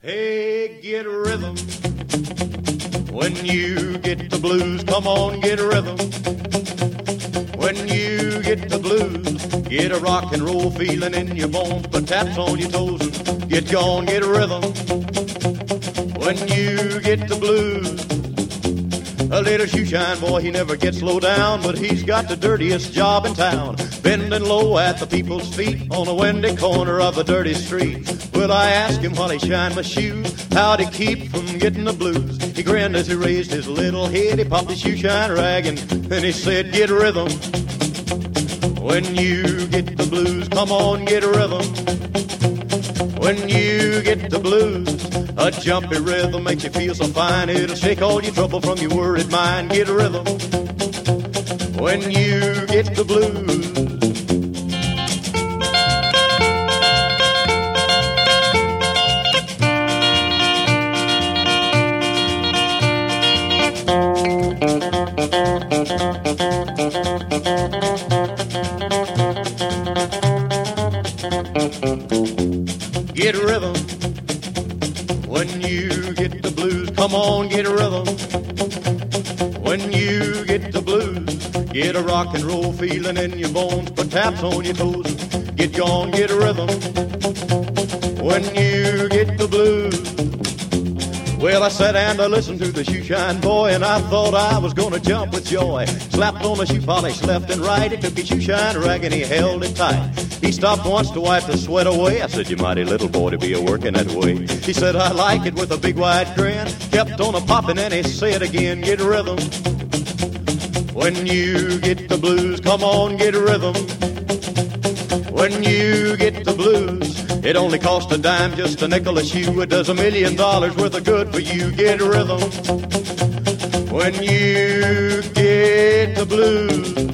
Hey, get rhythm. When you get the blues, come on, get rhythm. When you get the blues, get a rock and roll feeling in your bones, put taps on your toes and get gone, get rhythm. When you get the blues, a little shoeshine boy, he never gets low down, but he's got the dirtiest job in town, bending low at the people's feet on a windy corner of a dirty street. Well, I asked him while he shined my shoes, how'd he keep from getting the blues? He grinned as he raised his little head, he popped his shoeshine rag and he said, get rhythm. When you get the blues, come on, get rhythm. When you get the blues, a jumpy rhythm makes you feel so fine, it'll shake all your trouble from your worried mind. Get rhythm. When you get the blues. Get rhythm. When you get the blues, come on, get a rhythm. When you get the blues, get a rock and roll feeling in your bones, put taps on your toes, get gone, get a rhythm. When you get the blues. Well, I sat and I listened to the shoeshine boy, and I thought I was gonna jump with joy. Slapped on the shoe polish left and right, he took his shoeshine rag and he held it tight. He stopped once to wipe the sweat away. I said, you mighty little boy to be a-working that way. He said, I like it, with a big wide grin. Kept on a-popping and he said again, get rhythm. When you get the blues, come on, get rhythm. When you get the blues, it only costs a dime, just a nickel a shoe. It does $1 million worth of good for you. Get rhythm. When you get the blues.